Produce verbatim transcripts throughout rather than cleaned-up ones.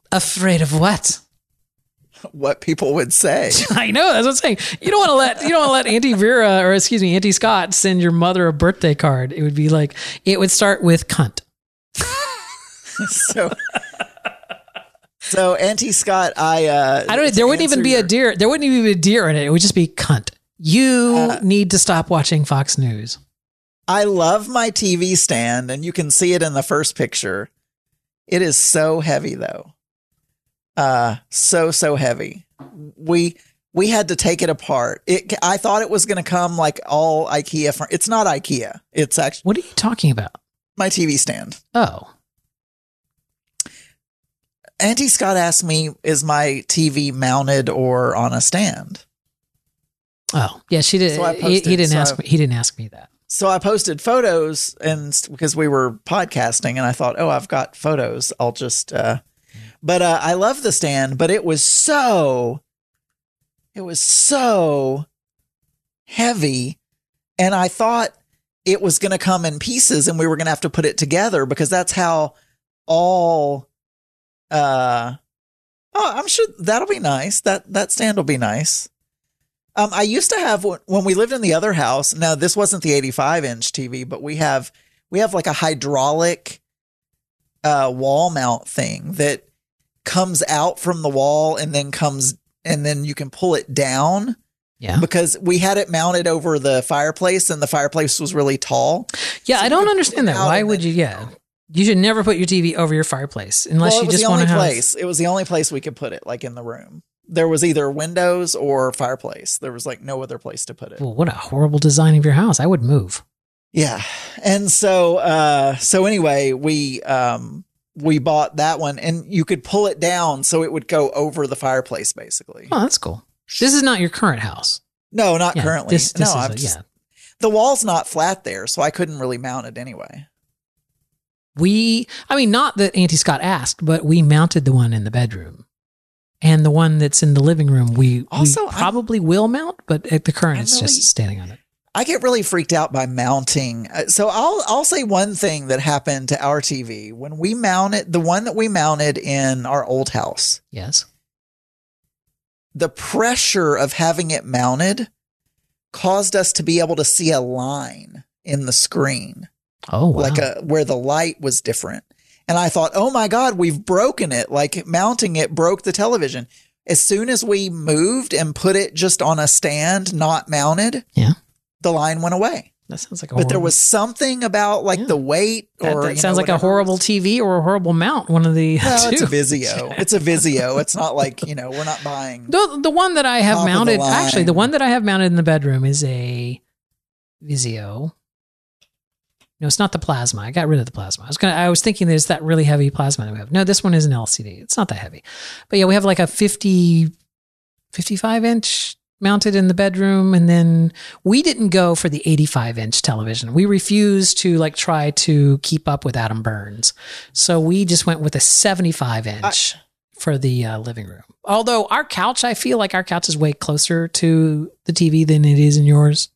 Afraid of what? What people would say. I know, that's what I'm saying. You don't want to let you don't want to let Auntie Vera or excuse me, Auntie Scott send your mother a birthday card. It would be like it would start with cunt. so, so Auntie Scott, I uh, I don't. There wouldn't even be your, a deer. There wouldn't even be a deer in it. It would just be cunt. You uh, need to stop watching Fox News. I love my T V stand, and you can see it in the first picture. It is so heavy, though. Uh, so, so heavy. We, we had to take it apart. It, I thought it was going to come like all IKEA. Fr- it's not IKEA. It's actually. What are you talking about? My T V stand. Oh. Auntie Scott asked me, is my T V mounted or on a stand? Oh, yeah, she did. So posted, he, he didn't so ask I, me. He didn't ask me that. So I posted photos and because we were podcasting and I thought, oh, I've got photos. I'll just, uh, But uh, I love the stand, but it was so, it was so heavy. And I thought it was going to come in pieces and we were going to have to put it together because that's how all, uh, oh, I'm sure that'll be nice. That, that stand will be nice. Um, I used to have, when we lived in the other house, now this wasn't the eighty-five inch T V, but we have, we have like a hydraulic uh, wall mount thing that comes out from the wall and then comes and then you can pull it down. Yeah. Because we had it mounted over the fireplace and the fireplace was really tall. Yeah. So I don't understand that. Why would you? Yeah. You should never put your T V over your fireplace unless well, you just want to have. Place. It was the only place we could put it, like in the room. There was either windows or fireplace. There was like no other place to put it. Well, what a horrible design of your house. I would move. Yeah. And so, uh, so anyway, we, um, we bought that one and you could pull it down so it would go over the fireplace basically. Oh, that's cool. This is not your current house. No, not yeah, currently. This, this no, is I'm a, just, yeah. The wall's not flat there, so I couldn't really mount it anyway. We, I mean, not that Auntie Scott asked, but we mounted the one in the bedroom. And the one that's in the living room, we, also, we probably I'm, will mount, but at the current, I'm it's really, just standing on it. I get really freaked out by mounting. So I'll I'll say one thing that happened to our T V when we mounted the one that we mounted in our old house. Yes. The pressure of having it mounted caused us to be able to see a line in the screen. Oh, wow. Like a where the light was different. And I thought, oh my God, we've broken it. Like mounting it broke the television. As soon as we moved and put it just on a stand, not mounted, yeah, the line went away. That sounds like a But horrible... there was something about like yeah. the weight or that, that sounds know, like a horrible T V or a horrible mount. One of the no, two. It's a Vizio. It's a Vizio. It's not like, you know, we're not buying the the one that I have mounted. Actually, the one that I have mounted in the bedroom is a Vizio. No, it's not the plasma. I got rid of the plasma. I was gonna. I was thinking there's that really heavy plasma that we have. No, this one is an L C D. It's not that heavy. But yeah, we have like a fifty, fifty-five inch mounted in the bedroom. And then we didn't go for the eighty-five inch television. We refused to like try to keep up with Adam Burns. So we just went with a seventy-five inch I, for the uh, living room. Although our couch, I feel like our couch is way closer to the T V than it is in yours.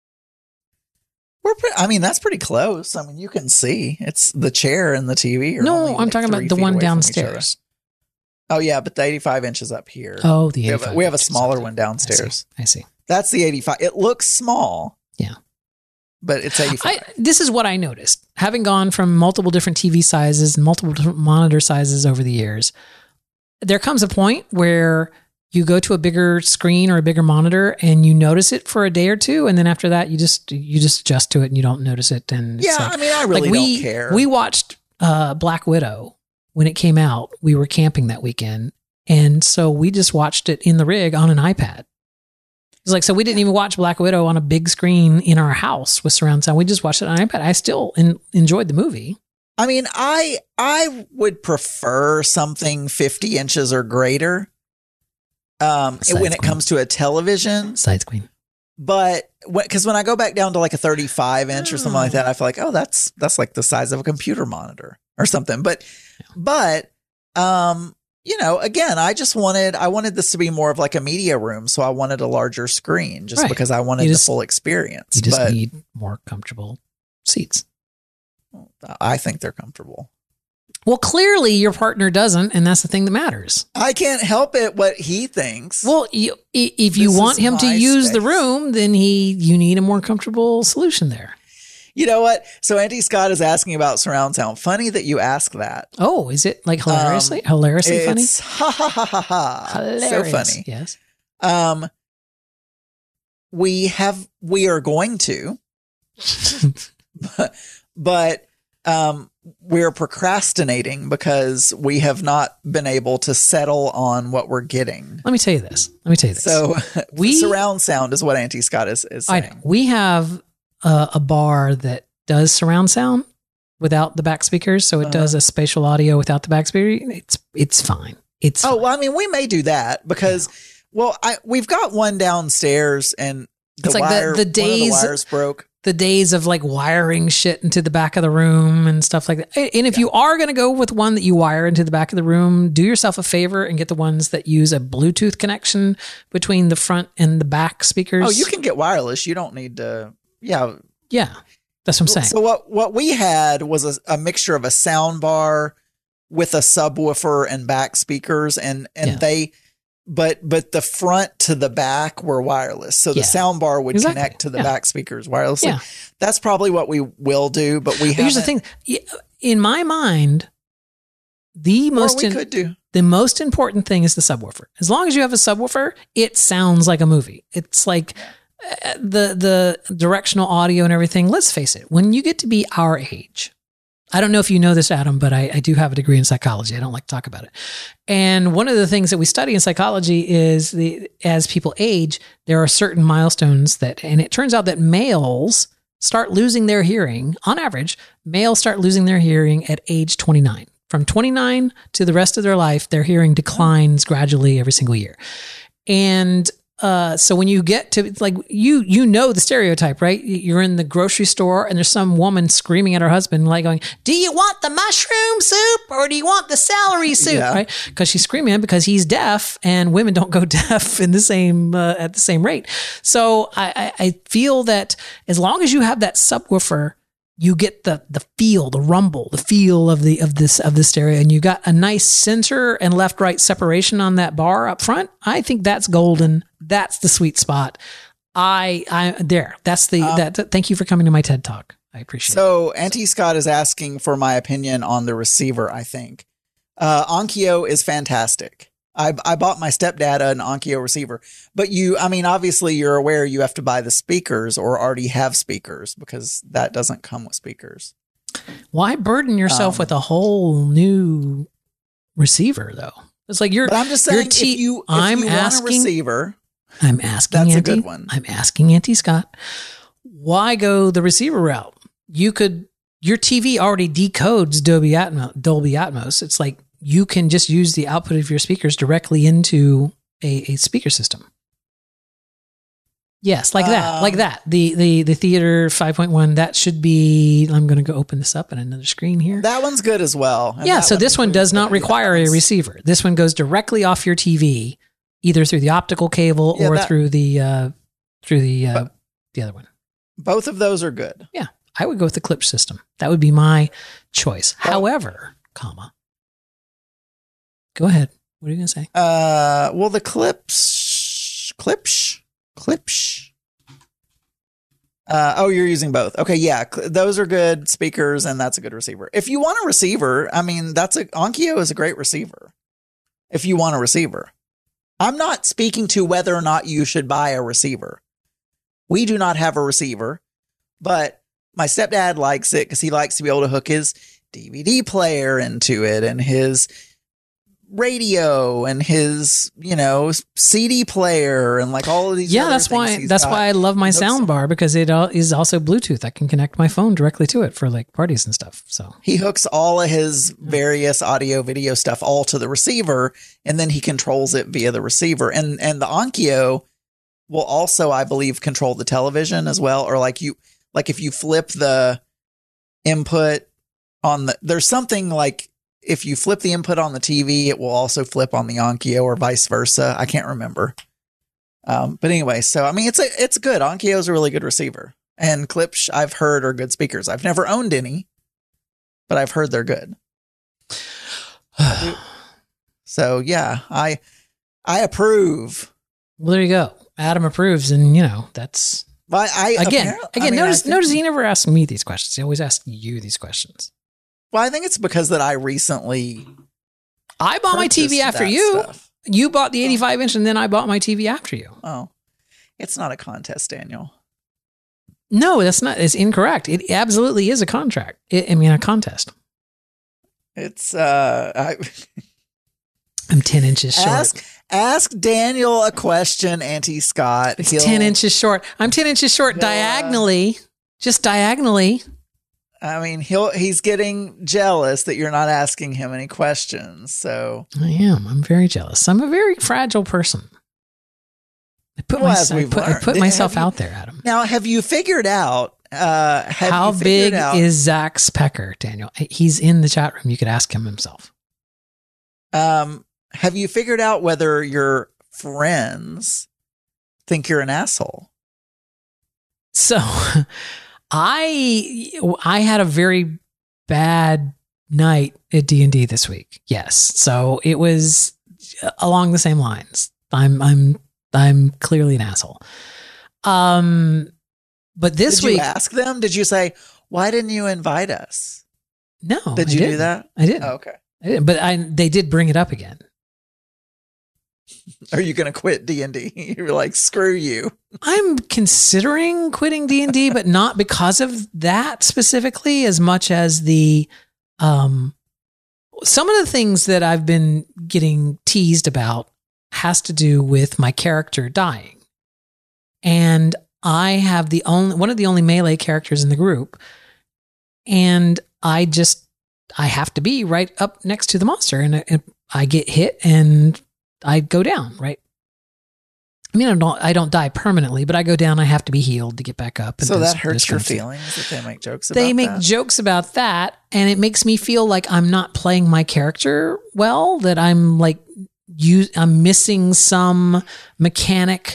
We're pretty, I mean, that's pretty close. I mean, you can see it's the chair and the T V. Are no, only, I'm like, talking about the one downstairs. Oh yeah, but the eighty-five inches up here. Oh, the eighty-five. We have a, we have a smaller one downstairs. I see. I see. That's the eighty-five. It looks small. Yeah. But it's eighty-five. I, this is what I noticed. Having gone from multiple different T V sizes and multiple different monitor sizes over the years, there comes a point where you go to a bigger screen or a bigger monitor and you notice it for a day or two. And then after that, you just, you just adjust to it and you don't notice it. And yeah, like, I mean, I really like we, don't care. We watched uh, Black Widow when it came out. We were camping that weekend. And so we just watched it in the rig on an iPad. It's like, so we didn't even watch Black Widow on a big screen in our house with surround sound. We just watched it on iPad. I still in, enjoyed the movie. I mean, I, I would prefer something fifty inches or greater. Um, when it comes to a television, side screen, but because when, when I go back down to like a thirty-five inch or something like that, I feel like, oh, that's, that's like the size of a computer monitor or something. But, yeah. but, um, you know, again, I just wanted, I wanted this to be more of like a media room. So I wanted a larger screen just right. because I wanted just, the full experience. You just but need more comfortable seats. I think they're comfortable. Well, clearly your partner doesn't, and that's the thing that matters. I can't help it what he thinks. Well, you, if you This want is him to my use the space. room, then he you need a more comfortable solution there. You know what? So Auntie Scott is asking about surround sound. Funny that you ask that. Oh, is it like hilariously, um, hilariously funny? It's ha ha ha ha ha. Hilarious. So funny. Yes. Um, we have we are going to, but, but um, we're procrastinating because we have not been able to settle on what we're getting. Let me tell you this. Let me tell you this. So we surround sound is what Auntie Scott is, is saying. I know. We have uh, a bar that does surround sound without the back speakers, so it uh-huh. does a spatial audio without the back speaker. It's it's fine. It's oh fine. well, I mean, we may do that because yeah. well, I we've got one downstairs and the it's like wire, the, the days one of the wires broke. The days of like wiring shit into the back of the room and stuff like that. And if yeah. you are going to go with one that you wire into the back of the room, do yourself a favor and get the ones that use a Bluetooth connection between the front and the back speakers. Oh, you can get wireless. You don't need to. Yeah. Yeah. That's what I'm saying. So what, what we had was a, a mixture of a sound bar with a subwoofer and back speakers and, and yeah. they, but, but the front to the back were wireless. So the yeah. sound bar would exactly. connect to the yeah. back speakers wirelessly. Yeah. That's probably what we will do, but we have. Here's the thing. In my mind, the most, or we in, could do. the most important thing is the subwoofer. As long as you have a subwoofer, it sounds like a movie. It's like uh, the, the directional audio and everything. Let's face it. When you get to be our age, I don't know if you know this, Adam, but I, I do have a degree in psychology. I don't like to talk about it. And one of the things that we study in psychology is the as people age, there are certain milestones that, and it turns out that males start losing their hearing. On average, males start losing their hearing at age twenty-nine. From twenty-nine to the rest of their life, their hearing declines gradually every single year. And Uh, so when you get to like, you, you know, the stereotype, right? You're in the grocery store and there's some woman screaming at her husband, like going, do you want the mushroom soup or do you want the celery soup? Yeah. Right. Cause she's screaming at him because he's deaf and women don't go deaf in the same, uh, at the same rate. So I, I, I feel that as long as you have that subwoofer, you get the the feel, the rumble, the feel of the of this of the stereo, and you got a nice center and left right separation on that bar up front. I think that's golden. That's the sweet spot. I I there. That's the um, that. Thank you for coming to my TED Talk. I appreciate so, it. So Auntie Scott is asking for my opinion on the receiver. I think uh, Onkyo is fantastic. I, I bought my stepdad an Onkyo receiver, but you, I mean, obviously you're aware you have to buy the speakers or already have speakers because that doesn't come with speakers. Why burden yourself um, with a whole new receiver though? It's like you're, but I'm just saying, t- if you, if I'm you asking, want a receiver, I'm asking, that's Auntie, a good one. I'm asking Auntie Scott, why go the receiver route? You could, your T V already decodes Dolby Atmos, Dolby Atmos. It's like, you can just use the output of your speakers directly into a, a speaker system. Yes, like that, um, like that. The the the Theater five point one, that should be, I'm going to go open this up on another screen here. That one's good as well. And yeah, so one this one does not require a receiver. This one goes directly off your T V, either through the optical cable yeah, or that, through the uh, through the uh, the other one. Both of those are good. Yeah, I would go with the Klipsch system. That would be my choice. Oh. However, comma. Go ahead. What are you going to say? Uh, well, the Klipsch, Klipsch, Klipsch. Uh, oh, you're using both. Okay, yeah, cl- those are good speakers, and that's a good receiver. If you want a receiver, I mean, that's a Onkyo is a great receiver. If you want a receiver, I'm not speaking to whether or not you should buy a receiver. We do not have a receiver, but my stepdad likes it because he likes to be able to hook his D V D player into it and his radio and his, you know, C D player and like all of these. Yeah, that's why that's got. why I love my sound bar, because it is also Bluetooth. I can connect my phone directly to it for like parties and stuff. So he hooks all of his various audio video stuff all to the receiver, and then he controls it via the receiver. And and the Onkyo will also, I believe, control the television as well. Or like you, like if you flip the input on the, there's something like, if you flip the input on the T V, it will also flip on the Onkyo or vice versa. I can't remember. Um, but anyway, so, I mean, it's a, it's good. Onkyo is a really good receiver, and Klipsch I've heard are good speakers. I've never owned any, but I've heard they're good. So yeah, I I approve. Well, there you go. Adam approves, and you know that's. I, I again, again. I mean, notice, think, notice he never asked me these questions. He always asked you these questions. Well, I think it's because that I recently. I bought my T V after you. Stuff. You bought the eighty-five inch, and then I bought my T V after you. Oh, it's not a contest, Daniel. No, that's not. It's incorrect. It absolutely is a contract. It, I mean, a contest. It's. uh I, I'm ten inches short. Ask, ask Daniel a question, Auntie Scott. It's He'll, ten inches short. I'm ten inches short uh, diagonally, just diagonally. I mean, he'll he's getting jealous that you're not asking him any questions. So I am. I'm very jealous. I'm a very fragile person. I put, well, my, I put, I put myself you, out there, Adam. Now, have you figured out uh, have how you big out, is Zach's pecker, Daniel? He's in the chat room. You could ask him himself. Um. Have you figured out whether your friends think you're an asshole? So I I had a very bad night at D and D this week. Yes. So it was along the same lines. I'm I'm I'm clearly an asshole. Um but this Did week you ask them? Did you say, "Why didn't you invite us?" No. Did I you didn't. do that? I didn't. Oh, okay. I didn't, but I they did bring it up again. Are you going to quit D and D? You're like, screw you. I'm considering quitting D and D, but not because of that specifically, as much as the, um, some of the things that I've been getting teased about has to do with my character dying. And I have the only, one of the only melee characters in the group. And I just, I have to be right up next to the monster, and I, I get hit and I go down, right? I mean, I don't, I don't die permanently, but I go down. I have to be healed to get back up. And so those, that hurts your feelings that they make jokes about They make that? jokes about that, and it makes me feel like I'm not playing my character well, that I'm like, you, I'm missing some mechanic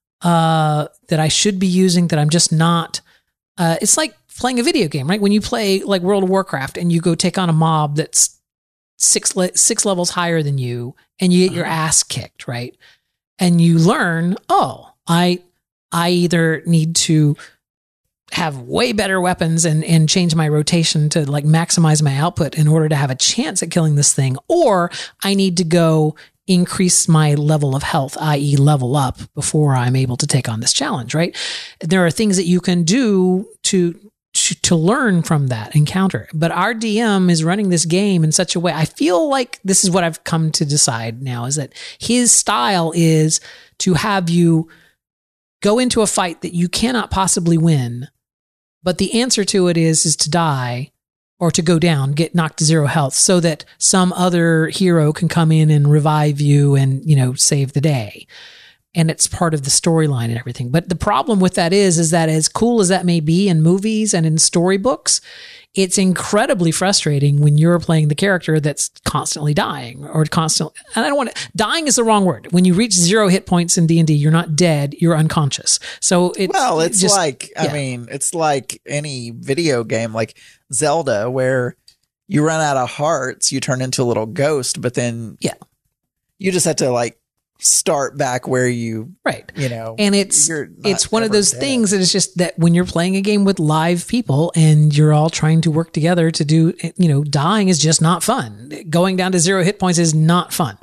uh, that I should be using that I'm just not. Uh, it's like playing a video game, right? When you play like World of Warcraft and you go take on a mob that's six le- six levels higher than you, and you get your ass kicked, right? And you learn, oh, I I either need to have way better weapons and and change my rotation to like maximize my output in order to have a chance at killing this thing, or I need to go increase my level of health, that is level up before I'm able to take on this challenge, right? There are things that you can do to To, to learn from that encounter. But our D M is running this game in such a way. I feel like this is what I've come to decide now, is that his style is to have you go into a fight that you cannot possibly win, but the answer to it is, is to die or to go down, get knocked to zero health, so that some other hero can come in and revive you and, you know, save the day. And it's part of the storyline and everything. But the problem with that is, is that as cool as that may be in movies and in storybooks, it's incredibly frustrating when you're playing the character that's constantly dying or constantly, and I don't want to, dying is the wrong word. When you reach zero hit points in D and D, you're not dead, you're unconscious. So it's, well, it's just, like, I yeah. mean, it's like any video game, like Zelda, where you run out of hearts, you turn into a little ghost, but then yeah, you just have to like, start back where you right you know and it's it's one of those dead. things that is just that when you're playing a game with live people and you're all trying to work together to do, you know, dying is just not fun. Going down to zero hit points is not fun.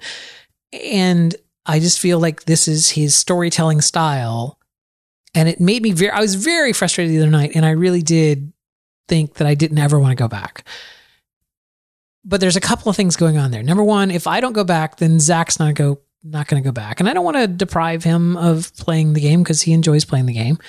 And I just feel like this is his storytelling style, and it made me very I was very frustrated the other night, and I really did think that I didn't ever want to go back. But there's a couple of things going on there. Number one, if I don't go back, then Zach's not go not going to go back. And I don't want to deprive him of playing the game because he enjoys playing the game.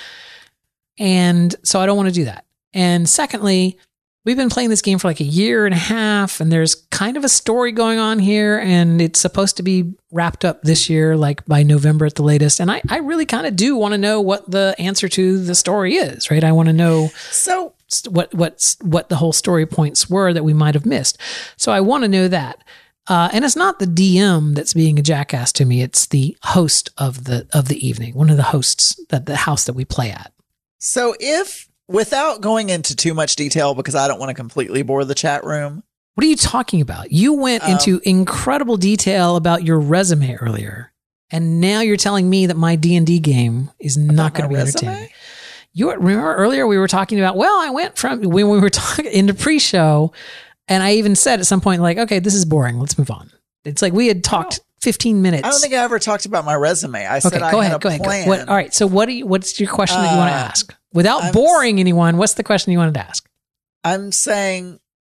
And so I don't want to do that. And secondly, we've been playing this game for like a year and a half, and there's kind of a story going on here, and it's supposed to be wrapped up this year, like by November at the latest. And I, I really kind of do want to know what the answer to the story is, right? I want to know so what, what, what the whole story points were that we might have missed. So I want to know that. Uh, and it's not the D M that's being a jackass to me. It's the host of the of the evening, one of the hosts that the house that we play at. So if, without going into too much detail, because I don't want to completely bore the chat room, What are you talking about? You went Um, into incredible detail about your resume earlier, and now you're telling me that my D and D game is not going to be resume? entertaining. You remember earlier we were talking about, well, I went from when we were talking into pre-show, and I even said at some point, like, okay, this is boring. Let's move on. It's like we had talked fifteen minutes. I don't think I ever talked about my resume. I said okay, I go had ahead, a go ahead. plan. Go. What, all right. So what do you, what's your question that you want to Uh, ask? Without I'm boring anyone, what's the question you wanted to ask? I'm saying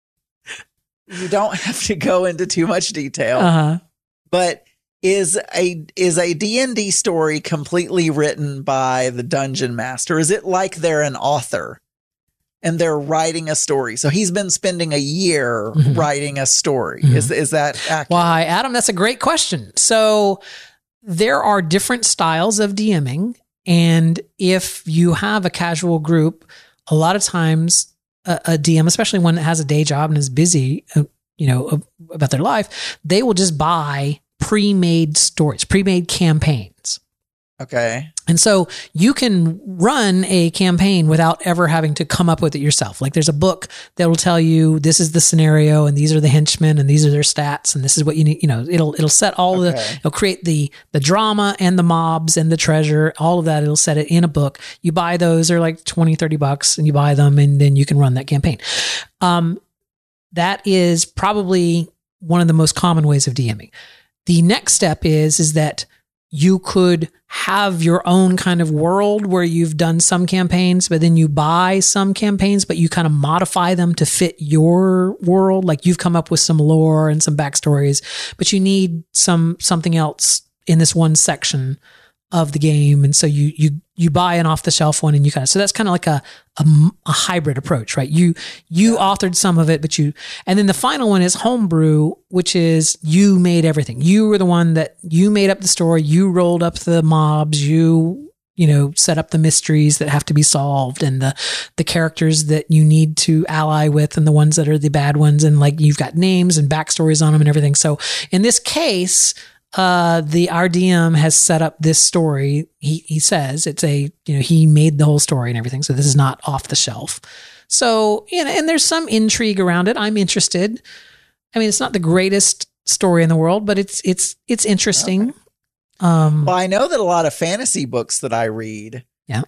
you don't have to go into too much detail, Uh-huh. but is a is a D and D story completely written by the dungeon master? Is it like they're an author and they're writing a story? So he's been spending a year Mhm. writing a story. Mhm. Is is that accurate? Why, Adam, that's a great question. So there are different styles of DMing. And if you have a casual group, a lot of times a, a D M, especially one that has a day job and is busy, uh, you know, uh, about their life, they will just buy pre-made stories, pre-made campaigns. Okay. And so you can run a campaign without ever having to come up with it yourself. Like there's a book that will tell you this is the scenario and these are the henchmen and these are their stats and this is what you need. You know, it'll it'll set all Okay. the it'll create the the drama and the mobs and the treasure, all of that. It'll set it in a book. You buy those, they're like twenty, thirty bucks, and you buy them and then you can run that campaign. Um, that is probably one of the most common ways of DMing. The next step is is that you could have your own kind of world where you've done some campaigns, but then you buy some campaigns, but you kind of modify them to fit your world. Like you've come up with some lore and some backstories, but you need some something else in this one section of the game. And so you you you buy an off the shelf one, and you kind of so that's kind of like a, a a hybrid approach, right? You you Yeah. authored some of it, but you and then the final one is homebrew, which is you made everything. You were the one that you made up the story, you rolled up the mobs, you you know set up the mysteries that have to be solved, and the the characters that you need to ally with, and the ones that are the bad ones, and like you've got names and backstories on them and everything. So in this case, uh, the R D M has set up this story. He he says it's a, you know, he made the whole story and everything. So this is not off the shelf. So, you know, and there's some intrigue around it. I'm interested. I mean, it's not the greatest story in the world, but it's, it's, it's interesting. Okay. Um, Well, I know that a lot of fantasy books that I read. Yeah.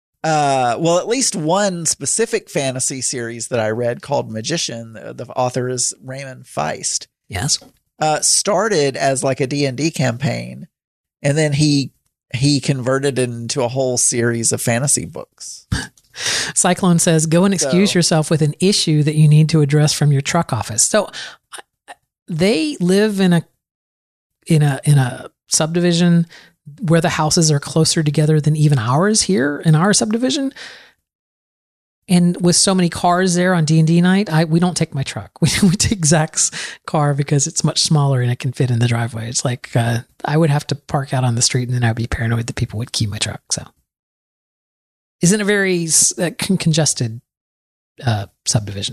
Uh, well, at least one specific fantasy series that I read called Magician. The, the author is Raymond Feist. yes. Uh, started as like a D and D campaign, and then he he converted it into a whole series of fantasy books. Cyclone says, go and excuse So- yourself with an issue that you need to address from your truck office. So I- they live in a, in a, in a subdivision where the houses are closer together than even ours here in our subdivision. And with so many cars there on D and D night, I we don't take my truck. We, we take Zach's car because it's much smaller and it can fit in the driveway. It's like uh, I would have to park out on the street, and then I'd be paranoid that people would key my truck. So, isn't a very uh, con- congested uh, subdivision.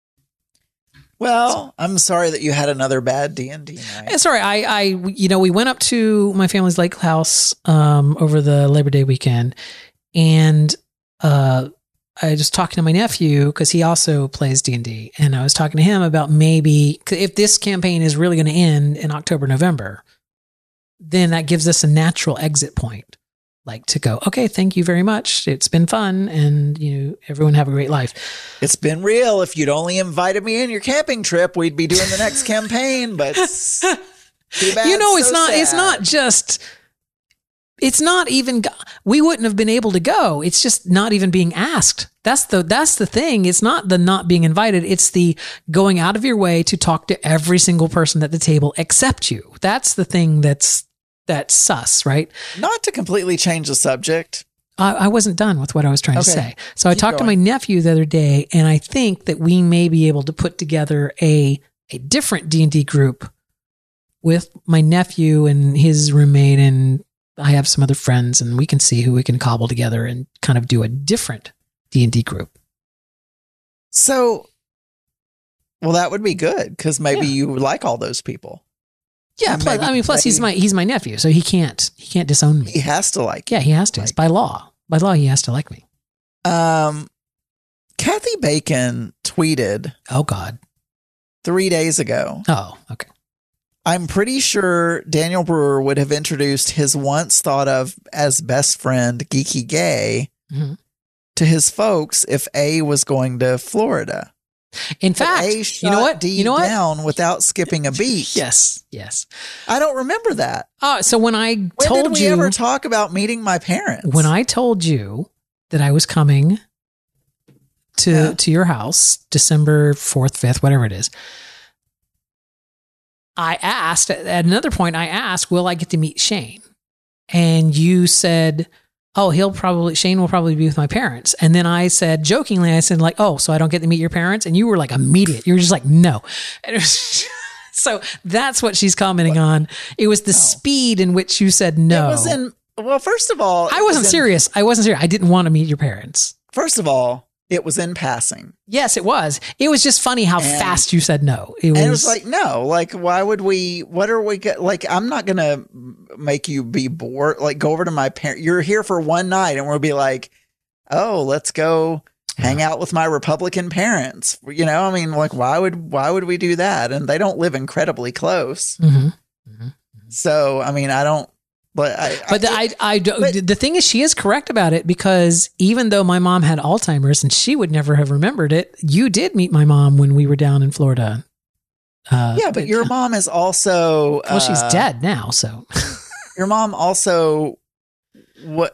Well, I'm sorry that you had another bad D and D night. Eh, sorry, I, I, you know, we went up to my family's lake house um, over the Labor Day weekend, and uh, I was talking to my nephew because he also plays D and D, and I was talking to him about maybe 'cause if this campaign is really going to end in October, November, then that gives us a natural exit point, like to go, okay, thank you very much, it's been fun, and you know, everyone have a great life. It's been real. If you'd only invited me in your camping trip, we'd be doing the next campaign. But too bad, You know, it's so not. It's sad. not just. It's not even. We wouldn't have been able to go. It's just not even being asked. That's the. That's the thing. It's not the not being invited. It's the going out of your way to talk to every single person at the table except you. That's the thing. That's that's sus, right? Not to completely change the subject. I, I wasn't done with what I was trying to Okay. say. So I Keep talked to my going. nephew the other day, and I think that we may be able to put together a a different D and D group with my nephew and his roommate, and I have some other friends, and we can see who we can cobble together and kind of do a different D and D group. So, well, that would be good because maybe Yeah. you would like all those people. Yeah, And plus, maybe- I mean, plus he's my maybe he's my nephew, so he can't he can't disown He me. has to like. Yeah, he has to. It's by law. By law, he has to like me. Um, Kathy Bacon tweeted Oh God. three days ago. Oh, okay. I'm pretty sure Daniel Brewer would have introduced his once thought of as best friend, Geeky Gay, mm-hmm. to his folks if A was going to Florida. In fact, A shot you know what? D you know what? down without skipping a beat. Yes, yes. I don't remember that. Oh, so when I when told did we you, ever talk about meeting my parents? When I told you that I was coming to yeah. to your house, December fourth, fifth, whatever it is, I asked at another point. I asked, "Will I get to meet Shane?" And you said, "Oh, he'll probably, Shane will probably be with my parents." And then I said, jokingly, I said like, "Oh, so I don't get to meet your parents?" And you were like immediate. You were just like, "No." And it was, so that's what she's commenting on. It was the oh. speed in which you said no. It was in, well, first of all, I wasn't was serious. In, I wasn't serious. I didn't want to meet your parents. First of all, it was in passing. Yes, it was. It was just funny how and, fast you said no. It was, and it was like, no, like, why would we, what are we, get, like, I'm not going to make you be bored. Like, go over to my parents. You're here for one night and we'll be like, oh, let's go hang out with my Republican parents. You know, I mean, like, why would, why would we do that? And they don't live incredibly close. Mm-hmm. Mm-hmm. So, I mean, I don't, But I, but I, the, I, I but, the thing is, she is correct about it, because even though my mom had Alzheimer's and she would never have remembered it, you did meet my mom when we were down in Florida. Uh, yeah, but your mom is also well, uh, she's dead now. So your mom also what?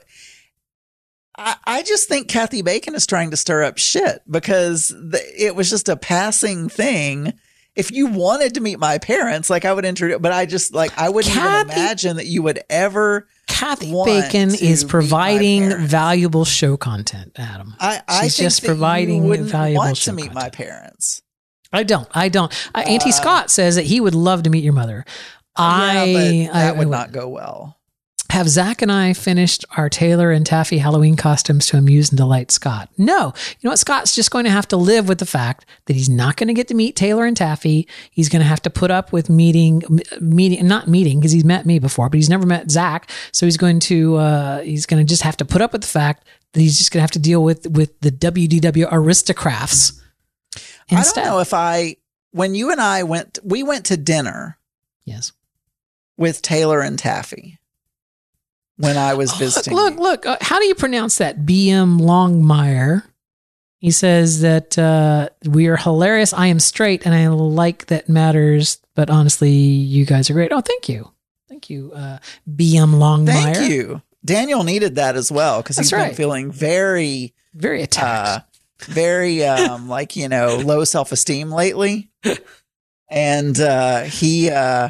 I, I just think Kathy Bacon is trying to stir up shit, because the, it was just a passing thing. If you wanted to meet my parents, like I would introduce, but I just like, I wouldn't Kathy, even imagine that you would ever. Kathy Bacon is providing valuable show content, Adam. I, I She's think just providing you valuable want show to meet content. my parents. I don't. I don't. Uh, Auntie uh, Scott says that he would love to meet your mother. I, yeah, but that I, would I, not go well. Have Zach and I finished our Taylor and Taffy Halloween costumes to amuse and delight Scott? No. You know what? Scott's just going to have to live with the fact that he's not going to get to meet Taylor and Taffy. He's going to have to put up with meeting, meeting, not meeting, because he's met me before, but he's never met Zach. So he's going to, uh, he's going to just have to put up with the fact that he's just going to have to deal with, with the W D W aristocrats instead. I don't know if I, when you and I went, we went to dinner. Yes. With Taylor and Taffy. When I was visiting. Look, look, look uh, how do you pronounce that? B M Longmire. He says that uh, we are hilarious. I am straight and I like that matters, but honestly, you guys are great. Oh, thank you. Thank you, uh, B M Longmire. Thank you. Daniel needed that as well, because he's right. been feeling very, very attacked. Uh, very, um, like, you know, low self-esteem lately. And uh, he, uh,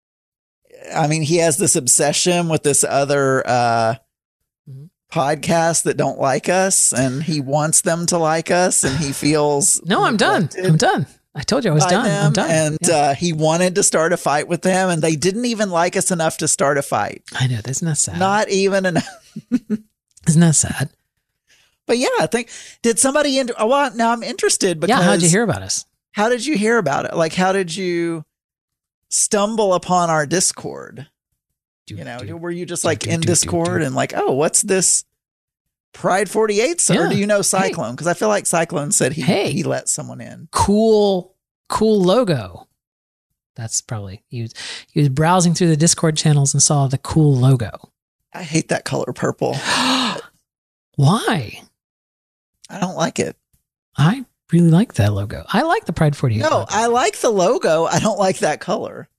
I mean, he has this obsession with this other uh, mm-hmm. podcast that don't like us, and he wants them to like us, and he feels no, I'm done. I'm done. I told you I was done. Them, I'm done. And yeah. uh, he wanted to start a fight with them, and they didn't even like us enough to start a fight. I know. Isn't that sad? Not even enough. Isn't that sad? But yeah, I think, did somebody, in, oh, well, now I'm interested because. Yeah, how'd you hear about us? How did you hear about it? Like, how did you stumble upon our Discord? Do, you know, do, were you just like do, in do, Discord do, do. and like, oh, what's this Pride forty-eight? So, yeah. Or do you know Cyclone? Because hey. I feel like Cyclone said he hey. he let someone in. Cool, cool logo. That's probably he was he was browsing through the Discord channels and saw the cool logo. I hate that color purple. Why? I don't like it. I really like that logo. I like the Pride forty-eight. No, logo. I like the logo. I don't like that color.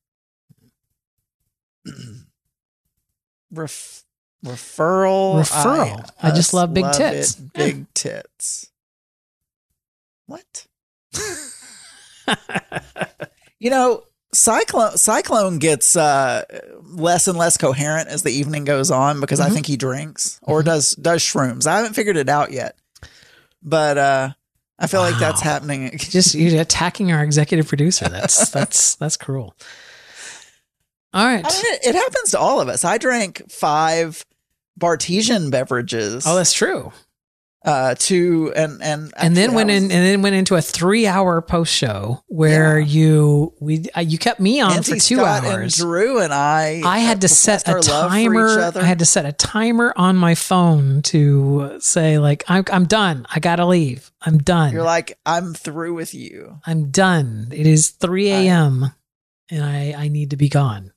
Ref- referral. Referral. I, I just love big love tits. It, big yeah. tits. What? You know, Cyclone Cyclone gets uh, less and less coherent as the evening goes on, because mm-hmm. I think he drinks or mm-hmm. does does shrooms. I haven't figured it out yet, but uh, I feel wow. like that's happening. Just you're attacking our executive producer. That's that's that's cruel. All right. I mean, it, it happens to all of us. I drank five Bartesian beverages. Oh, that's true. uh, to and and and then went was, in and then went into a three hour post show where yeah. you we uh, you kept me on Nancy for two Scott hours. And Drew and I, I had to set a timer. I had to set a timer on my phone to say like I'm I'm done. I gotta leave. I'm done. You're like I'm through with you. I'm done. It is three a.m. and I I need to be gone.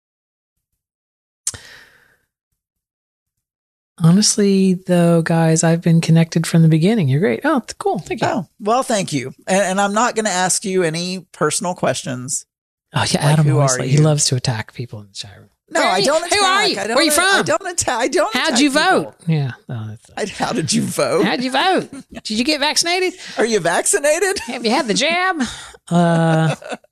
Honestly, though, guys, I've been connected from the beginning. You're great. Oh, cool. Thank you. Oh, well, thank you. And, and I'm not going to ask you any personal questions. Oh, yeah. Like, Adam always like, he loves to attack people in the chat room. No, I don't attack. Who are you? I Where are you from? I don't attack. I don't How'd you people. vote? Yeah. Oh, I, how did you vote? How'd you vote? Did you get vaccinated? Are you vaccinated? Have you had the jab? Uh...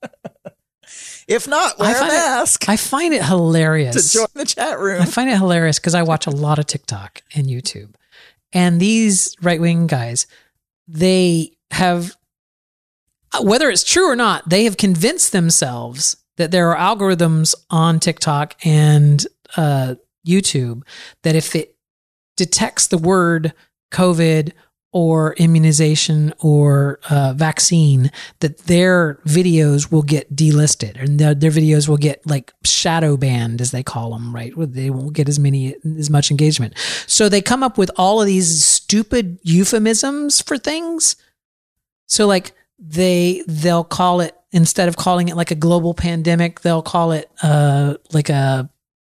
If not, wear a mask. It, I find it hilarious to join the chat room. I find it hilarious because I watch a lot of TikTok and YouTube, and these right wing guys, they have, whether it's true or not, they have convinced themselves that there are algorithms on TikTok and uh, YouTube that if it detects the word COVID or immunization or uh, vaccine, that their videos will get delisted and their, their videos will get like shadow banned, as they call them, right? They won't get as many, as much engagement. So they come up with all of these stupid euphemisms for things. So like they, they'll call it, instead of calling it like a global pandemic, they'll call it uh, like a,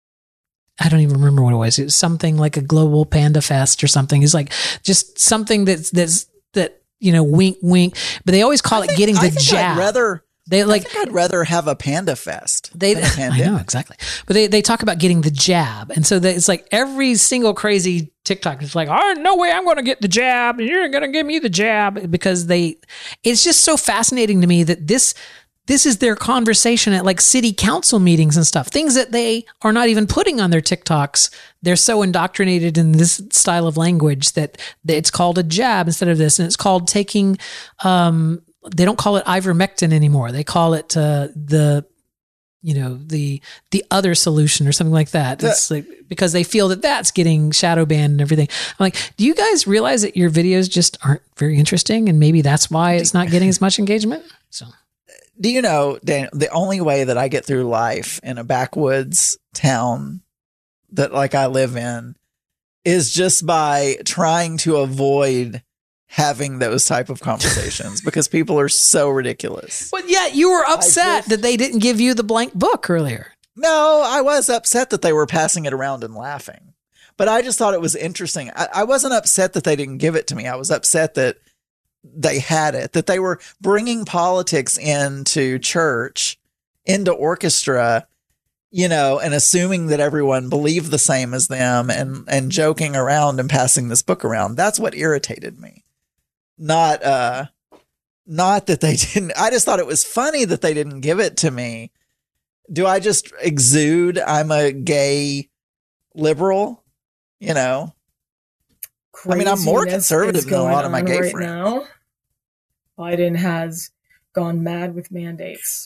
I don't even remember what it was. It was something like a global panda fest or something. It's like just something that's, that's, that, you know, wink, wink, but they always call think, it getting the I think jab. I'd rather, they like, I think I'd rather have a panda fest. They, I know exactly, but they, they talk about getting the jab. And so that it's like every single crazy TikTok is like, oh, no way I'm going to get the jab. And you're going to give me the jab, because they, it's just so fascinating to me that this, This is their conversation at like city council meetings and stuff, things that they are not even putting on their TikToks. They're so indoctrinated in this style of language that it's called a jab instead of this. And it's called taking, um, they don't call it ivermectin anymore. They call it, uh, the, you know, the, the other solution or something like that. It's like, because they feel that that's getting shadow banned and everything. I'm like, do you guys realize that your videos just aren't very interesting? And maybe that's why it's not getting as much engagement. So. Do you know, Daniel, the only way that I get through life in a backwoods town that like I live in is just by trying to avoid having those type of conversations because people are so ridiculous. But yet you were upset just, that they didn't give you the blank book earlier. No, I was upset that they were passing it around and laughing, but I just thought it was interesting. I, I wasn't upset that they didn't give it to me. I was upset that they had it, that they were bringing politics into church, into orchestra, you know, and assuming that everyone believed the same as them and, and joking around and passing this book around. That's what irritated me. Not, uh, not that they didn't, I just thought it was funny that they didn't give it to me. Do I just exude I'm a gay liberal, you know? I mean, I'm more conservative than a lot of my gay right friends. Now. Biden has gone mad with mandates.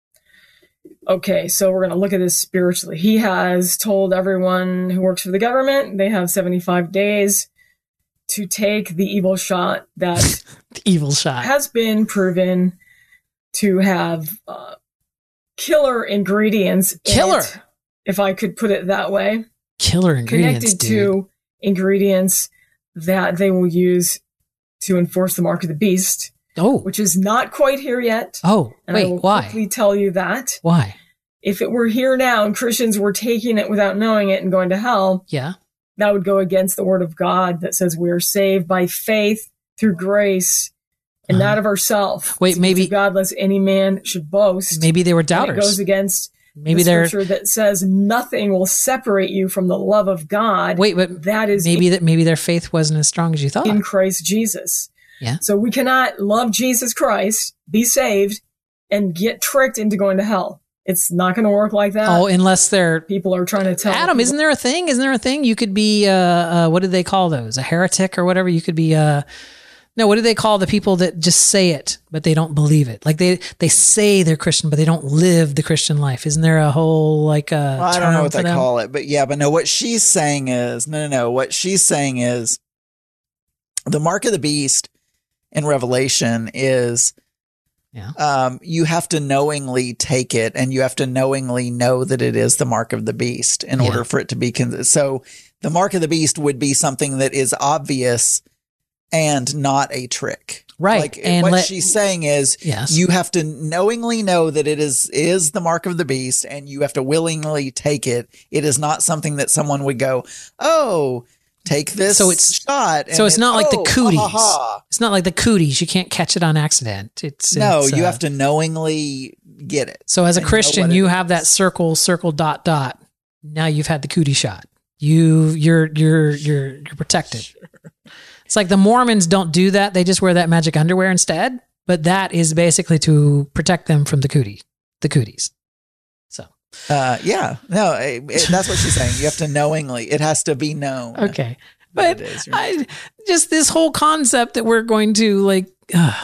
Okay, so we're going to look at this spiritually. He has told everyone who works for the government they have seventy-five days to take the evil shot that the evil shot has been proven to have uh, killer ingredients. Killer, in it, if I could put it that way. Killer ingredients, connected dude. to ingredients that they will use to enforce the mark of the beast. Oh, which is not quite here yet. Oh, and wait, I will why? quickly tell you that. Why? If it were here now and Christians were taking it without knowing it and going to hell, yeah, that would go against the word of God that says we are saved by faith through grace and uh-huh. not of ourselves. Wait, maybe God lest any man should boast. Maybe they were doubters. And it goes against maybe the they're scripture that says nothing will separate you from the love of God. Wait, but that is maybe that maybe their faith wasn't as strong as you thought in Christ Jesus. Yeah. So we cannot love Jesus Christ, be saved, and get tricked into going to hell. It's not going to work like that. Oh, unless they're people are trying to tell Adam. People. Isn't there a thing? Isn't there a thing? You could be uh, uh, what did they call those? A heretic or whatever. You could be uh, no. What do they call the people that just say it but they don't believe it? Like they they say they're Christian but they don't live the Christian life. Isn't there a whole like a? Well, I don't know what they them? call it, but yeah, but no. What she's saying is no, no, no. What she's saying is. the mark of the beast in Revelation is Yeah. um, you have to knowingly take it, and you have to knowingly know that it is the mark of the beast in Yeah. order for it to be. Con- so the mark of the beast would be something that is obvious and not a trick. Right. Like And what let- she's saying is Yes. you have to knowingly know that it is is the mark of the beast, and you have to willingly take it. It is not something that someone would go, oh, take this So it's- shot. so it's not like the oh, cooties. ha, ha, ha. It's not like the cooties. You can't catch it on accident. It's No, it's, you uh, have to knowingly get it. So as a and know Christian, what it you is. have that circle, circle, dot, dot. Now you've had the cootie shot. You, you're, you're, you're, you're protected. It's like the Mormons don't do that. They just wear that magic underwear instead. But that is basically to protect them from the cootie, the cooties. So Uh, yeah, no, it, it- that's what she's saying. You have to knowingly. It has to be known. okay, that but it is. I just this whole concept that we're going to like. Uh,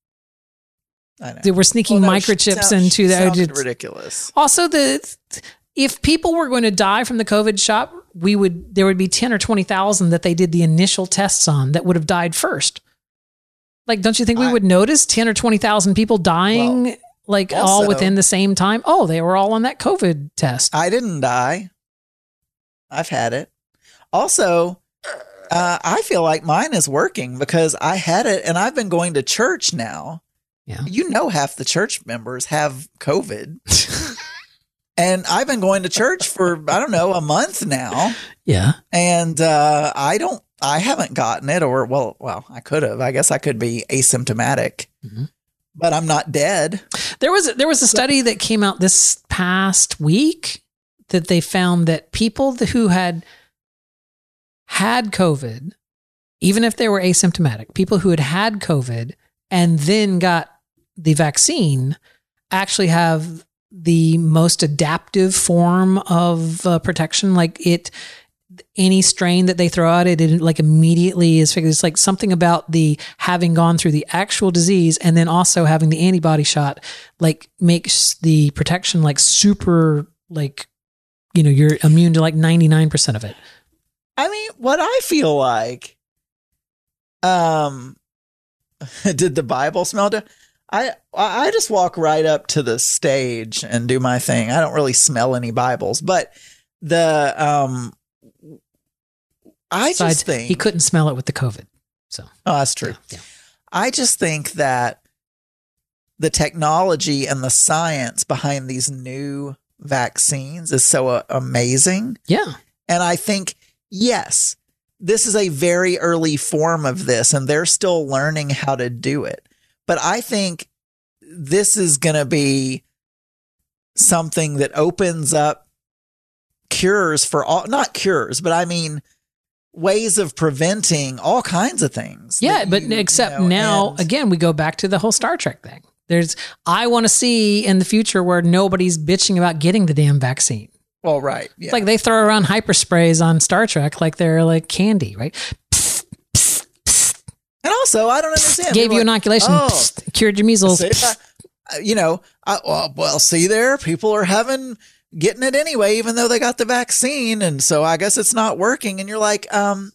I know. that we're sneaking Well, no, she microchips sound- into she that. sounded It's- ridiculous. Also, the if people were going to die from the COVID shot, we would there would be ten or twenty thousand that they did the initial tests on that would have died first. Like, don't you think we I- would notice ten or twenty thousand people dying Well, like all also- within the same time? Oh, they were all on that COVID test. I didn't die. I've had it. Also, uh, I feel like mine is working because I had it, and I've been going to church now. Yeah. You know, half the church members have COVID. And I've been going to church for, I don't know, a month now. Yeah. And uh, I don't, I haven't gotten it, or, well, well, I could have. I guess I could be asymptomatic, Mhm. but I'm not dead. There was there was a study that came out this past week that they found that people who had had COVID, even if they were asymptomatic, people who had had COVID and then got the vaccine actually have the most adaptive form of uh, protection. Like it, any strain that they throw at it, it like immediately is figured. It's like something about the having gone through the actual disease and then also having the antibody shot, like makes the protection like super, like, you know, you're immune to like ninety-nine percent of it. I mean, what I feel like, um, did the Bible smell to? I I just walk right up to the stage and do my thing. I don't really smell any Bibles, but the um, I Besides, just think he couldn't smell it with the COVID. So, oh, that's true. yeah. yeah. I just think that the technology and the science behind these new vaccines is so uh, amazing. Yeah. And I think, yes, this is a very early form of this, and they're still learning how to do it. But I think this is going to be something that opens up cures for all, not cures, but I mean, ways of preventing all kinds of things. Yeah, that but you- except you know, now, and- again, we go back to the whole Star Trek thing. There's, I want to see in the future where nobody's bitching about getting the damn vaccine. Well, right. Yeah. It's like they throw around hyper sprays on Star Trek like they're like candy, right? and also, I don't understand. Gave People you are like, inoculation, oh, psst, cured your measles. see, I- you know, I, well, well, see there, people are having getting it anyway, even though they got the vaccine, and so I guess it's not working. And you're like, um,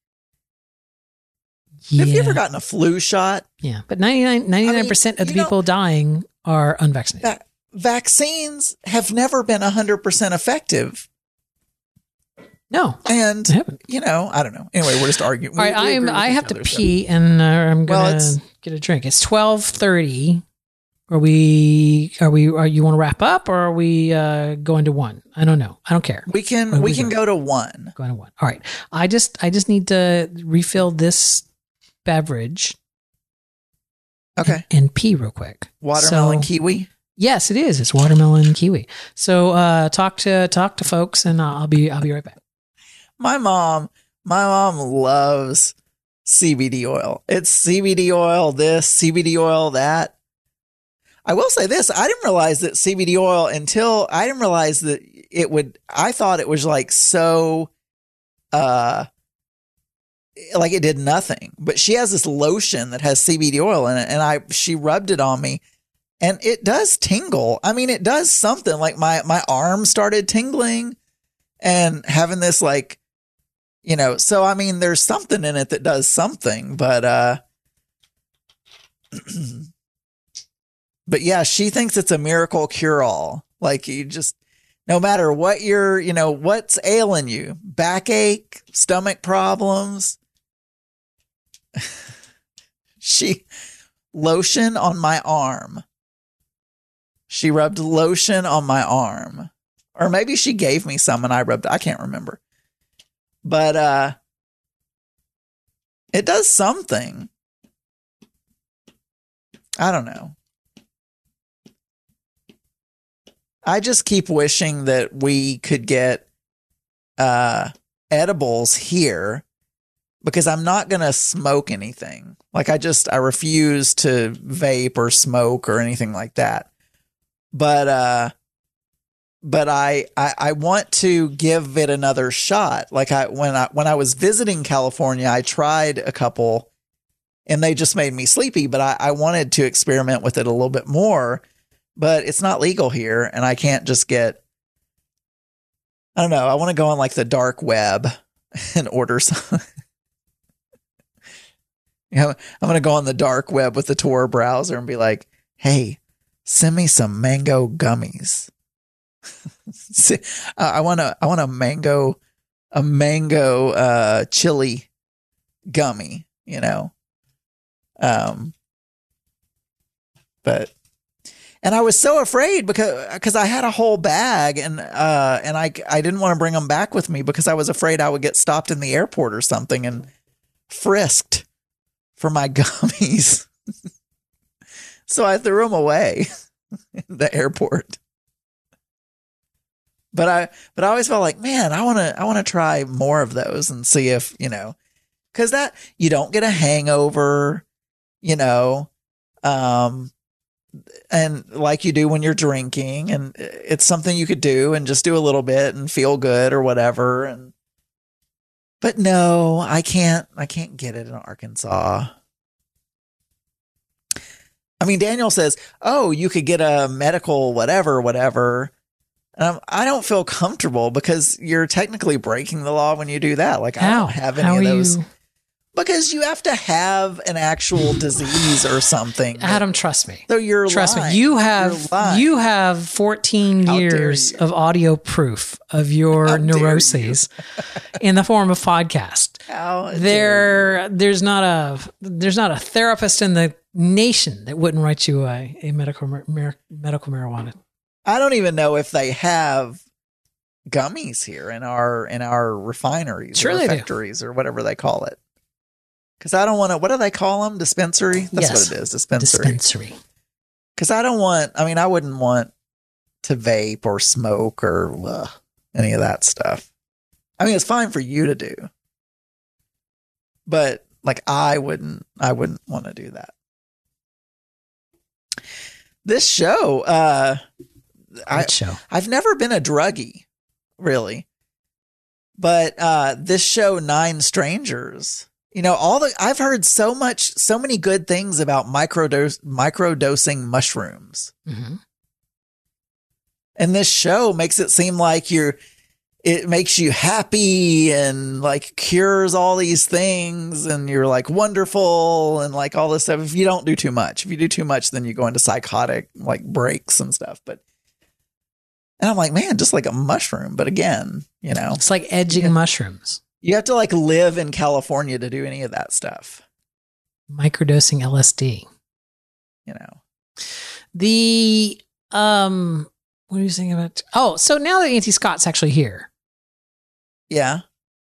yeah, have you ever gotten a flu shot? yeah, but ninety-nine, ninety-nine percent of the you know- people dying are unvaccinated. Va- vaccines have never been one hundred percent effective. No, And, they haven't. you know, I don't know. Anyway, we're just arguing. All right, We- we I'm. agree with I each have to other, so. pee, and uh, I'm Well, gonna it's- get a drink. It's twelve thirty. Are we? Are we? Are you want to wrap up, or are we uh, going to one? I don't know. I don't care. We can Where we we can go? go to one. Going to one. All right. I just. I just need to refill this beverage Okay. and pee real quick. Watermelon So- kiwi. Yes, it is. It's watermelon kiwi. So uh, talk to talk to folks, and I'll I'll be I'll be right back. My mom, my mom loves C B D oil. It's C B D oil this, C B D oil that. I will say this, I didn't realize that C B D oil until I didn't realize that it would, I thought it was like so, uh, like it did nothing. But she has this lotion that has C B D oil in it, and I she rubbed it on me, and it does tingle. I mean, it does something. Like my my arm started tingling, and having this like, you know, so I mean, there's something in it that does something, but, uh, but yeah, she thinks it's a miracle cure all. Like you just, no matter what you're, you know, what's ailing you, backache, stomach problems. She lotion on my arm. She rubbed lotion on my arm. Or maybe she gave me some and I rubbed, I can't remember. But uh it does something. I don't know. I just keep wishing that we could get uh edibles here, because I'm not going to smoke anything. Like I just, I refuse to vape or smoke or anything like that. But, uh, but I, I, I want to give it another shot. Like I, when I, when I was visiting California, I tried a couple and they just made me sleepy, but I, I wanted to experiment with it a little bit more, but it's not legal here. And I can't just get, I don't know. I want to go on like the dark web and order some. You know, I'm going to go on the dark web with the Tor browser and be like, hey, send me some mango gummies. See, uh, I want to, I want a mango, a mango, uh, chili gummy, you know? Um, but, and I was so afraid because, because I had a whole bag and, uh, and I, I didn't want to bring them back with me because I was afraid I would get stopped in the airport or something and frisked for my gummies. So I threw them away in the airport. But I, but I always felt like, man, I want to, I want to try more of those and see if, you know, cause that you don't get a hangover, you know, um, and like you do when you're drinking, and it's something you could do and just do a little bit and feel good or whatever. And, but no, I can't, I can't get it in Arkansas. I mean, Daniel says, oh, you could get a medical, whatever, whatever. Um, I don't feel comfortable because you're technically breaking the law when you do that. Like, How? I don't have any How of are those. you? Because you have to have an actual disease or something. Adam, trust me. So you're Trust lying. me. You You're have lying. you have fourteen How dare years you. of audio proof of your How dare neuroses in the form of podcast. How dare There, there's not a there's not a therapist in the nation that wouldn't write you a, a medical mar- mar- medical marijuana. I don't even know if they have gummies here in our in our refineries Sure or they do. factories or whatever they call it. Because I don't want to. What do they call them? Dispensary. That's Yes. what it is. Dispensary. Dispensary. Because I don't want. I mean, I wouldn't want to vape or smoke or uh, any of that stuff. I mean, it's fine for you to do, but like I wouldn't. I wouldn't want to do that. This show. Uh, I, Good show. I've never been a druggie, really. But uh, this show, Nine Strangers, you know, all the I've heard so much, so many good things about microdose, microdosing mushrooms. Mm-hmm. And this show makes it seem like you're, it makes you happy and like cures all these things and you're like wonderful and like all this stuff. If you don't do too much, if you do too much, then you go into psychotic like breaks and stuff. But And I'm like, man, just like a mushroom. But again, you know, It's like edging Yeah. mushrooms. you have to like live in California to do any of that stuff, Microdosing L S D. you know. The um, what are you saying about? Oh, so now that Auntie Scott's actually here, Yeah.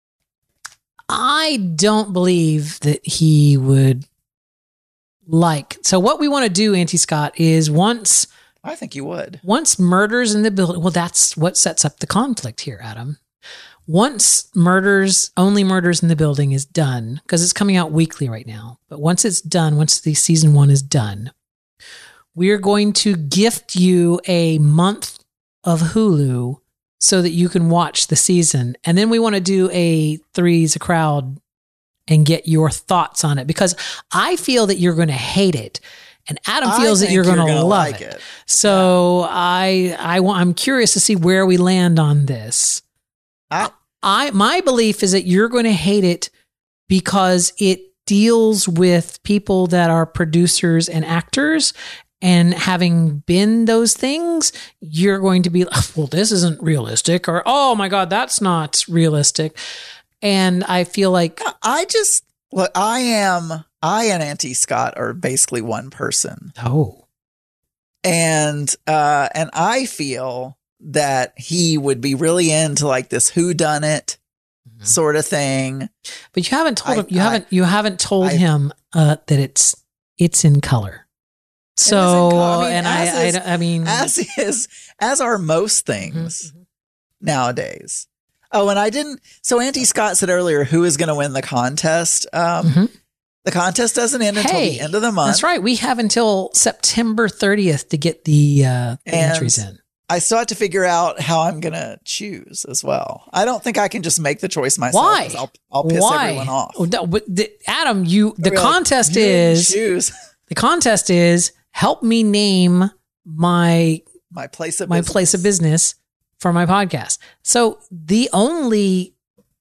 I don't believe that he would like. So what we want to do, Auntie Scott, is once I think you would. once murders in the building. Well, that's what sets up the conflict here, Adam. Once murders, only murders in the building is done, because it's coming out weekly right now. But once it's done, once the season one is done, we're going to gift you a month of Hulu so that you can watch the season. And then we want to do a Three's a Crowd and get your thoughts on it, because I feel that you're going to hate it. And Adam I feels that think you're going to gonna love like it. So I, I want, I'm curious to see where we land on this. I, I my belief is that you're going to hate it because it deals with people that are producers and actors, and having been those things, you're going to be, well, this isn't realistic, or, oh my God, that's not realistic. And I feel like I just, look, I am, I and Auntie Scott are basically one person. Oh. And, uh, and I feel that he would be really into like this whodunit mm-hmm. sort of thing. But you haven't told I, him, you I, haven't, you haven't told I, him, uh, that it's, it's in color. So, I mean, and I, is, I, I mean, as is, as are most things mm-hmm. nowadays. Oh, and I didn't, so Auntie Scott said earlier, who is going to win the contest? Um, mm-hmm. The contest doesn't end until hey, the end of the month. That's right. We have until September thirtieth to get the, uh, the entries in. I still have to figure out how I'm going to choose as well. I don't think I can just make the choice myself. Why? I'll, I'll piss Why? everyone off. Oh, no, but the, Adam, you, the Really, contest you is, choose. the contest is help me name my, my place of my business. place of business for my podcast. So the only,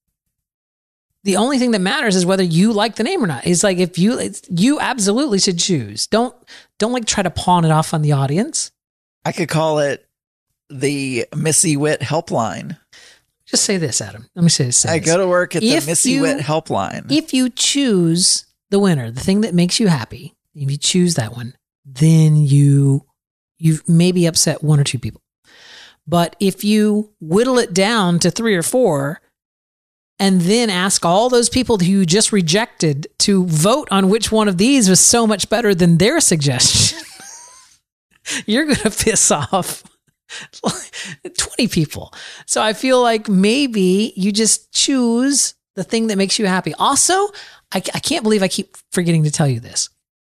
the only thing that matters is whether you like the name or not. It's like, if you, it's, you absolutely should choose. Don't, don't like try to pawn it off on the audience. I could call it the Missy Witt Helpline. Just say this, Adam. Let me say this. Say I this. go to work at if the Missy you, Witt Helpline. If you choose the winner, the thing that makes you happy, if you choose that one, then you, you've maybe upset one or two people. But if you whittle it down to three or four and then ask all those people who you just rejected to vote on which one of these was so much better than their suggestion, you're going to piss off twenty people. So I feel like maybe you just choose the thing that makes you happy. Also, I, I can't believe I keep forgetting to tell you this.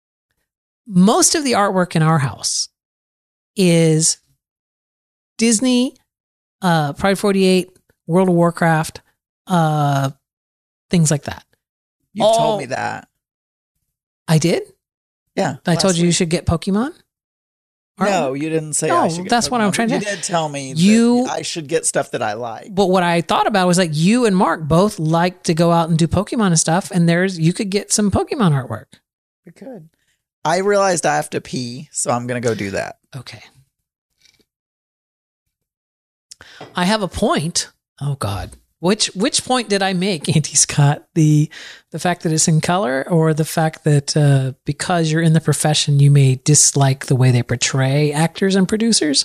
Most of the artwork in our house is Disney, uh, Pride forty-eight, World of Warcraft, uh, things like that. You All, told me that. I did? Yeah. I told you week. you should get Pokemon? No, you didn't say no, I should get that's Pokemon, what I'm trying to You do. did tell me you, that I should get stuff that I like. But what I thought about was like you and Mark both like to go out and do Pokemon and stuff, and there's you could get some Pokemon artwork. We could. I realized I have to pee, so I'm going to go do that. Okay. I have a point. Oh God. Which which point did I make, Auntie Scott? The the fact that it's in color, or the fact that uh, because you're in the profession, you may dislike the way they portray actors and producers?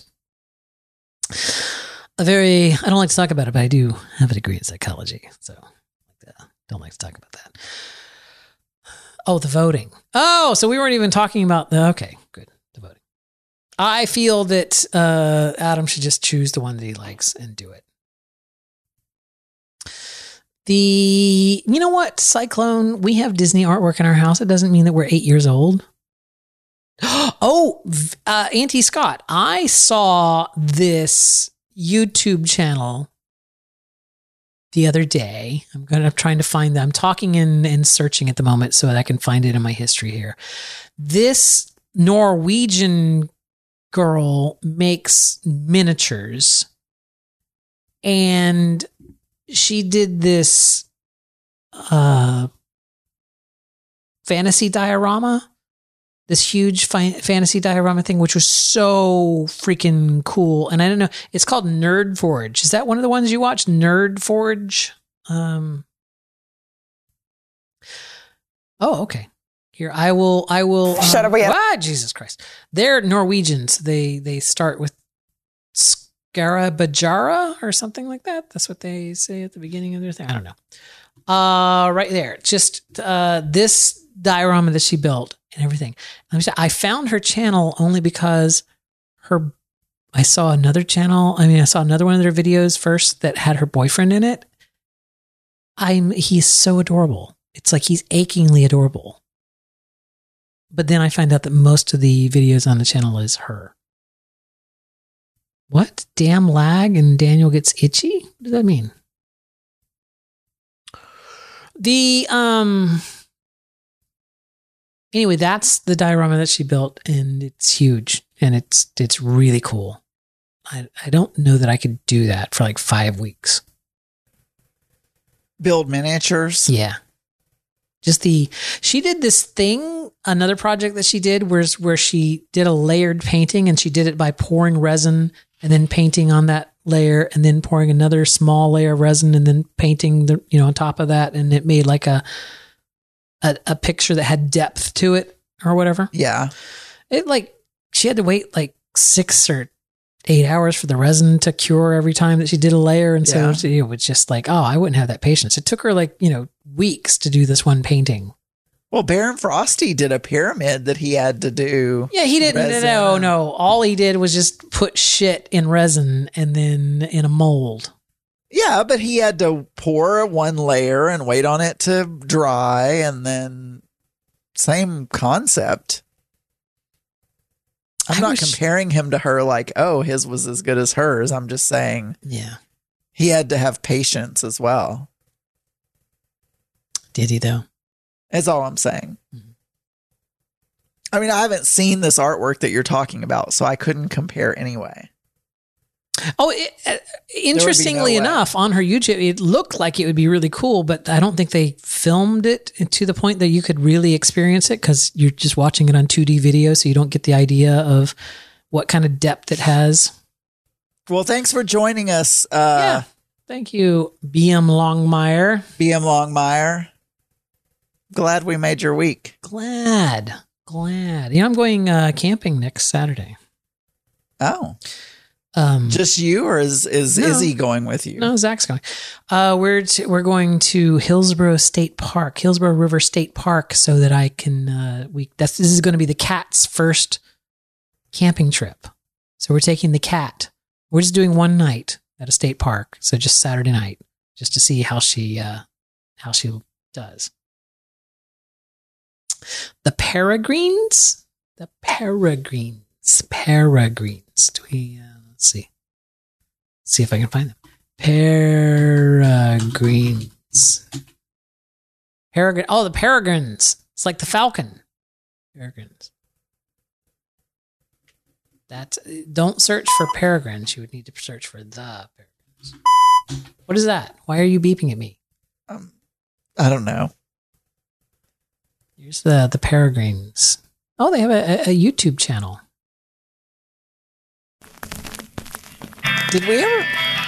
A very, I don't like to talk about it, but I do have a degree in psychology, so I don't like to talk about that. Oh, the voting. Oh, so we weren't even talking about the, okay, good, the voting. I feel that uh, Adam should just choose the one that he likes and do it. The, you know what, Cyclone, we have Disney artwork in our house. It doesn't mean that we're eight years old. Oh, uh, Auntie Scott, I saw this YouTube channel the other day. I'm going to, I'm trying to find that. I'm talking and, and searching at the moment so that I can find it in my history here. This Norwegian girl makes miniatures, and she did this uh, fantasy diorama, this huge fi- fantasy diorama thing, which was so freaking cool. And I don't know, it's called Nerd Forge. Is that one of the ones you watched? Nerd Forge? Um, oh, okay. Here, I will, I will. Um, Shut up, we have- ah, Jesus Christ. They're Norwegians. They, they start with Scarabajara or something like that. That's what they say at the beginning of their thing. I don't know. Uh, right there. Just uh, this diorama that she built and everything. Let me say, I found her channel only because her. I saw another channel. I mean, I saw another one of their videos first that had her boyfriend in it. I'm. He's so adorable. It's like he's achingly adorable. But then I find out that most of the videos on the channel is her. What? Damn lag and Daniel gets itchy? What does that mean? The, um, anyway, that's the diorama that she built, and it's huge, and it's, it's really cool. I, I don't know that I could do that for like five weeks. build miniatures. Yeah. Just the, she did this thing, another project that she did was where she did a layered painting, and she did it by pouring resin and then painting on that layer and then pouring another small layer of resin and then painting the, you know, on top of that. And it made like a, a, a picture that had depth to it or whatever. Yeah. It like, she had to wait like six or eight hours for the resin to cure every time that she did a layer. And so yeah. it was just like, oh, I wouldn't have that patience. It took her like, you know, weeks to do this one painting. Well, Baron Frosty did a pyramid that he had to do. Yeah, he didn't. Resin. No, no. All he did was just put shit in resin and then in a mold. Yeah, but he had to pour one layer and wait on it to dry, and then same concept. I'm I not wish... comparing him to her like, oh, his was as good as hers. I'm just saying, yeah, he had to have patience as well. Did he though? That's all I'm saying. Mm-hmm. I mean, I haven't seen this artwork that you're talking about, so I couldn't compare anyway. Oh, it, uh, interestingly no enough, on her YouTube, it looked like it would be really cool, but I don't think they filmed it to the point that you could really experience it, because you're just watching it on two D video, so you don't get the idea of what kind of depth it has. Well, thanks for joining us. Uh, yeah. Thank you, B M Longmire. B M Longmire. Glad we made your week. Glad. Glad. You know, I'm going uh, camping next Saturday. Oh. Um, Just you, or is is no, Izzy going with you? No, Zach's going. Uh, we're to, we're going to Hillsborough State Park, Hillsborough River State Park, so that I can. Uh, we that's this is going to be the cat's first camping trip. So we're taking the cat. We're just doing one night at a state park, so just Saturday night, just to see how she uh, how she does. The Peregrines, the Peregrines, Peregrines. Do we? Uh, let's see. Let's see if I can find them. Peregrines. Peregrine. Oh, the Peregrines. It's like the Falcon. Peregrines. That don't search for peregrines. You would need to search for the peregrines. What is that? Why are you beeping at me? Um, I don't know. Here's the the peregrines. Oh, they have a, a YouTube channel. Did we ever?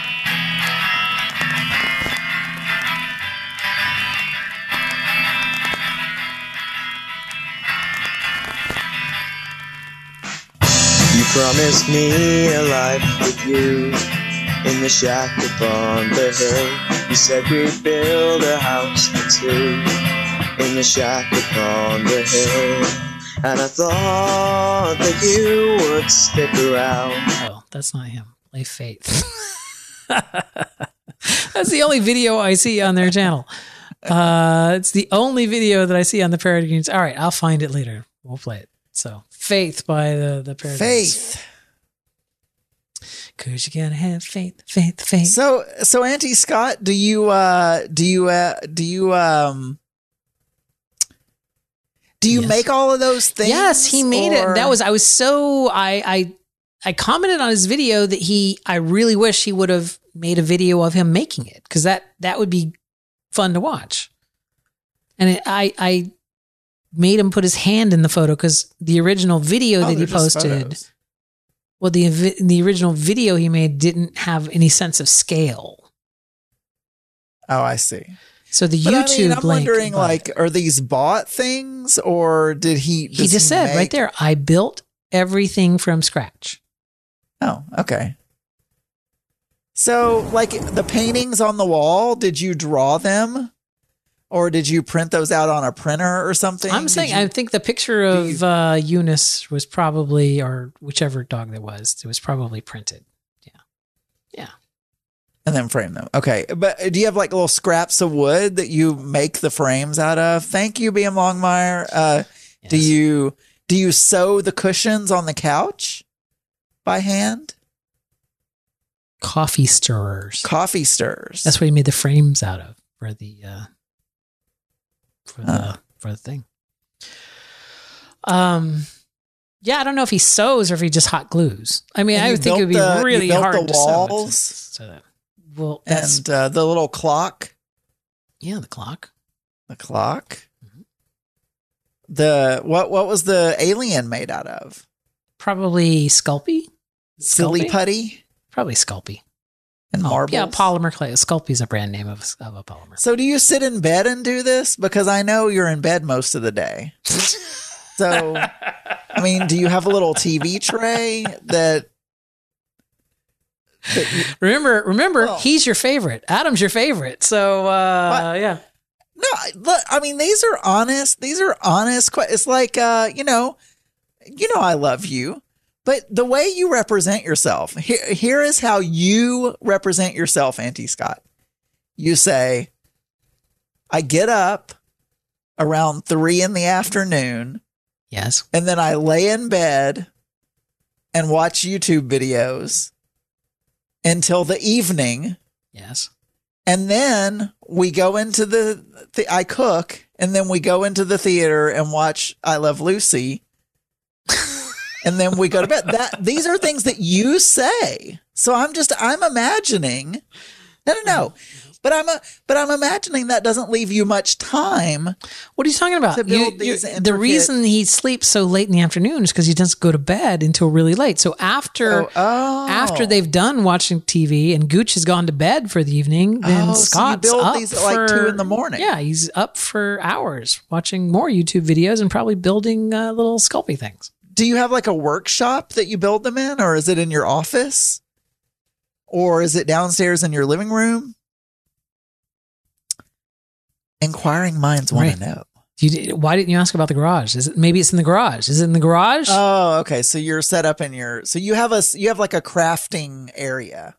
You promised me a life with you in the shack upon the hill. You said we'd build a house for two in the shack upon the hill. And I thought that you would stick around. Oh, that's not him. Play Faith. That's the only video I see on their channel. Uh, it's the only video that I see on the Peregrines. All right, I'll find it later. We'll play it. So, Faith by the, the Peregrines. Faith. Cause you gotta have faith, faith, faith. So, so Auntie Scott, do you, uh, do you, uh, do you, um, do you yes. make all of those things? Yes, he made or? it. That was, I was so, I, I, I commented on his video that he, I really wish he would have made a video of him making it, because that, that would be fun to watch. And it, I, I made him put his hand in the photo, because the original video oh, that he posted, well, the the original video he made didn't have any sense of scale. Oh, I see. So the but YouTube I mean, I'm link, wondering, like, are these bought things, or did he? He just he said make... right there, I built everything from scratch. Oh, okay. So, like, the paintings on the wall, did you draw them? Or did you print those out on a printer or something? I'm saying, you, I think the picture of you, uh, Eunice was probably, or whichever dog that was, it was probably printed. Yeah. Yeah. And then frame them. Okay. But do you have like little scraps of wood that you make the frames out of? Thank you, B M Longmire. Uh, yes. Do you, do you sew the cushions on the couch by hand? Coffee stirrers. Coffee stirrers. That's what he made the frames out of for the, uh, for the uh. for the thing. Um, yeah, I don't know if he sews or if he just hot glues. I mean, I would think it would be the, really hard the to walls, sew. So, well, and uh, the little clock. Yeah, the clock. The clock. Mm-hmm. The what? What was the alien made out of? Probably Sculpey. Silly Sculpey? putty Probably Sculpey. and Oh, marbles. yeah, polymer clay. Sculpey's a brand name of, of a polymer. So do you sit in bed and do this? Because I know you're in bed most of the day. So, I mean, do you have a little T V tray that? that you, Remember, remember, Well- he's your favorite. Adam's your favorite. So, uh, What? yeah. no, look, I mean, these are honest. These are honest. que- It's like, uh, you know, you know, I love you, but the way you represent yourself. Here, here is how you represent yourself, Auntie Scott. You say, I get up around three in the afternoon. Yes. And then I lay in bed and watch YouTube videos until the evening. Yes. And then we go into the, the, I cook, and then we go into the theater and watch I Love Lucy. And then we go to bed. That these are things that you say. So I'm just, I'm imagining, no, no, no. But I'm a, but I'm imagining that doesn't leave you much time. What are you talking about? To build You- these you- the intricate- reason he sleeps so late in the afternoon is because he doesn't go to bed until really late. So after Oh, oh. after they've done watching T V and Gooch has gone to bed for the evening, then Oh, so you Scott's build up these at, like, for, two in the morning. Yeah, he's up for hours watching more YouTube videos and probably building uh, little Sculpey things. Do you have like a workshop that you build them in, or is it in your office, or is it downstairs in your living room? Inquiring minds want Right. to know. You, did- why didn't you ask about the garage? Is it maybe it's in the garage? Is it in the garage? Oh, okay. So you're set up in your, so you have a, you have like a crafting area.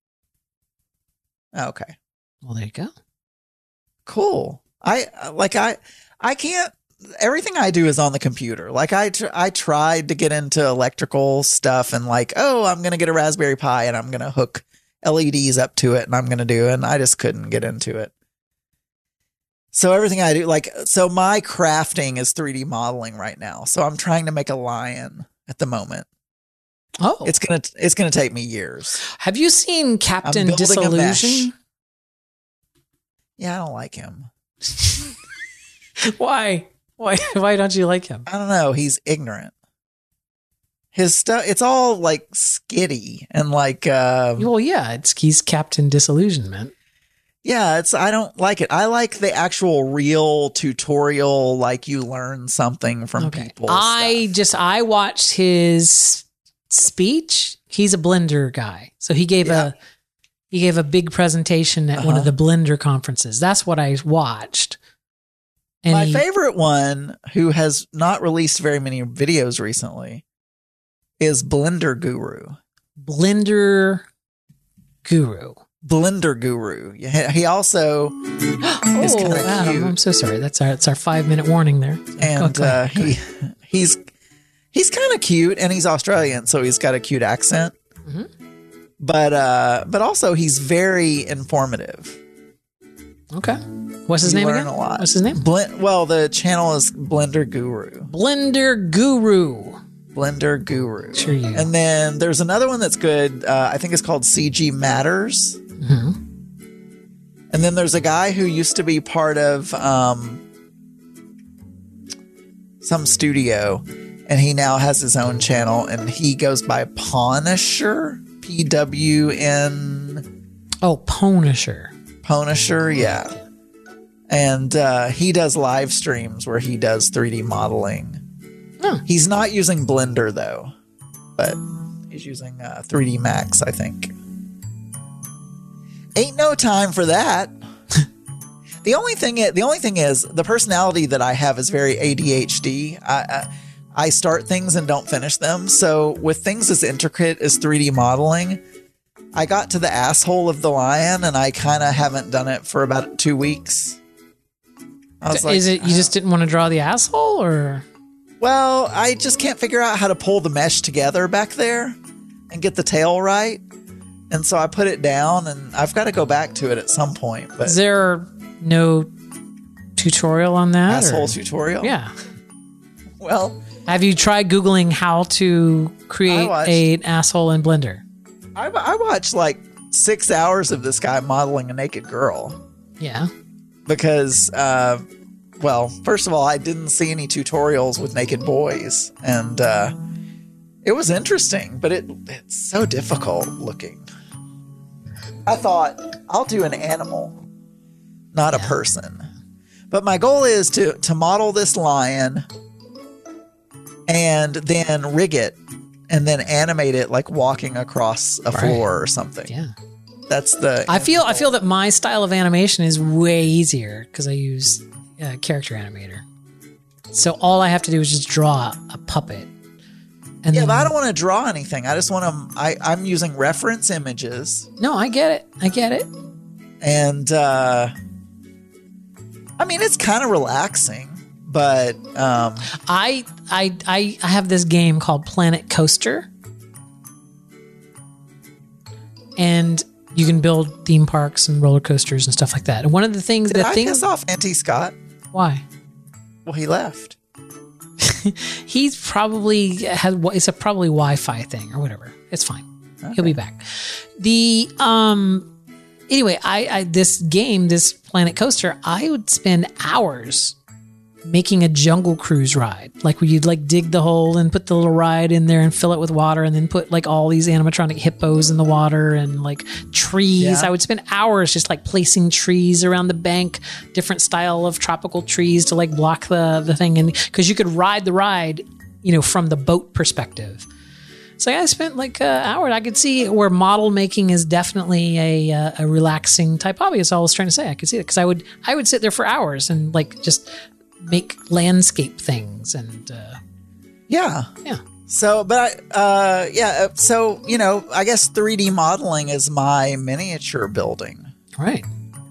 Okay, well, there you go. cool. I like, I, I can't, everything I do is on the computer. Like I, tr- I tried to get into electrical stuff and like, oh, I'm going to get a Raspberry Pi and I'm going to hook L E Ds up to it and I'm going to do, and I just couldn't get into it. So everything I do, like, so my crafting is three D modeling right now. So I'm trying to make a lion at the moment. Oh, It's going to, it's going to take me years. have you seen Captain I'm building a mesh. Disillusion? Yeah. I don't like him. Why? Why? Why don't you like him? I don't know. He's ignorant. His stuff, it's all like skitty and like, um, Well, yeah, it's he's Captain Disillusionment. yeah, it's, I don't like it. I like the actual real tutorial, like you learn something from people. I just I watched his speech. He's a Blender guy, so he gave Yeah. a he gave a big presentation at one of Uh-huh. the Blender conferences. That's what I watched. And My he- favorite one, who has not released very many videos recently, is Blender Guru. Blender Guru. Blender Guru. Yeah, he also is Oh, kind of Adam, cute. I'm so sorry. That's our that's our five minute warning there. and Go- go uh, ahead, go he ahead. he's he's kind of cute, and he's Australian, so he's got a cute accent. Mhm. But uh, but also he's very informative. Okay. What's his You name learn again? a lot. What's his name? Blend, well, the channel is Blender Guru. Blender Guru. Blender Guru. Sure you. And then there's another one that's good. Uh, I think it's called C G Matters. Mhm. And then there's a guy who used to be part of um, some studio, and he now has his own channel, and he goes by Punisher, P W N Oh, Punisher. Punisher, yeah. And uh, he does live streams where he does three D modeling. Huh. He's not using Blender though, but he's using uh, three D Max, I think. Ain't no time for that. the only thing, i- the only thing is, the personality that I have is very A D H D. I, I, I start things and don't finish them. So with things as intricate as three D modeling, I got to the asshole of the lion, and I kind of haven't done it for about two weeks. I was like, Is it you just didn't want to draw the asshole, or well, I just can't figure out how to pull the mesh together back there and get the tail right. And so I put it down, and I've got to go back to it at some point. But is there no tutorial on that? or- asshole tutorial? Yeah. Well, Have you tried Googling how to create I watched- an asshole in Blender? I, I watched like six hours of this guy modeling a naked girl. Yeah. because, uh, well, first of all, I didn't see any tutorials with naked boys, and uh, it was interesting, but it it's so difficult looking. I thought, I'll do an animal, not yeah. a person. But my goal is to, to model this lion and then rig it and then animate it like walking across a right. floor or something. Yeah. That's the... I feel I feel that my style of animation is way easier because I use uh, Character Animator. So all I have to do is just draw a puppet. And yeah, then, but I don't want to draw anything. I just want to... I, I'm using reference images. No, I get it. I get it. And, uh... I mean, it's kind of relaxing, but... Um, I, I, I, I have this game called Planet Coaster. And you can build theme parks and roller coasters and stuff like that. And one of the things Did that... I thing, piss off Auntie Scott? Why? Well, he left. He's probably has it's a probably Wi-Fi thing or whatever. It's fine. Okay. He'll be back. The um anyway, I, I this game, this Planet Coaster, I would spend hours making a Jungle Cruise ride, like where you'd like dig the hole and put the little ride in there and fill it with water, and then put like all these animatronic hippos in the water and like trees. Yeah. I would spend hours just like placing trees around the bank, different style of tropical trees to like block the the thing, and because you could ride the ride, you know, from the boat perspective. So yeah, I spent like an hour. I could see where model making is definitely a uh, a relaxing type hobby. That's all I was trying to say. I could see it because I would I would sit there for hours and like just make landscape things and uh, yeah yeah so but uh yeah so you know I guess three D modeling is my miniature building, right?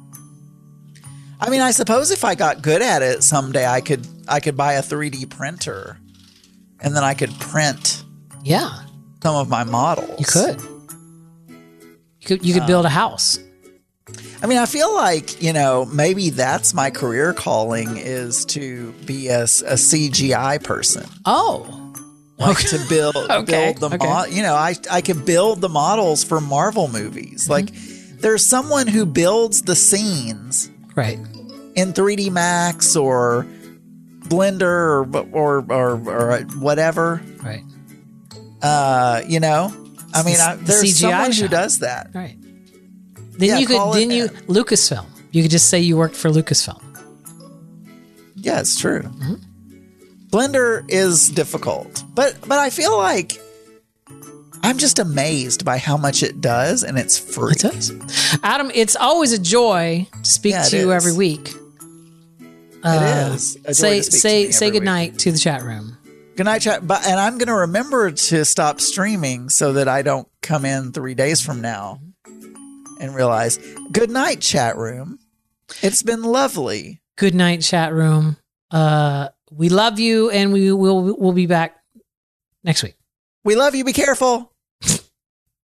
I mean, I suppose if I got good at it someday I could I could buy a three D printer and then I could print yeah some of my models. You could you could you could um, build a house. I mean, I feel like, you know, maybe that's my career calling, is to be a, a C G I person. Oh. Like okay. to build okay. build the okay. mo- you know, I I could build the models for Marvel movies. Mm-hmm. Like there's someone who builds the scenes right in three D Max or Blender or or or, or whatever. Right. Uh, you know, I mean, I, there's C G I someone shop. who does that. Right. Then yeah, you could then it, you Lucasfilm. You could just say you worked for Lucasfilm. Yeah, it's true. Mm-hmm. Blender is difficult, but but I feel like I'm just amazed by how much it does, and it's free. It does. Adam, it's always a joy to speak yeah, to you is. every week. It uh, is. A joy say to speak say to me say every good night week. to the chat room. Good night, chat. But and I'm going to remember to stop streaming so that I don't come in three days from now and realize. Good night, chat room. It's been lovely. Good night, chat room. Uh, we love you, and we will we'll be back next week. We love you. Be careful.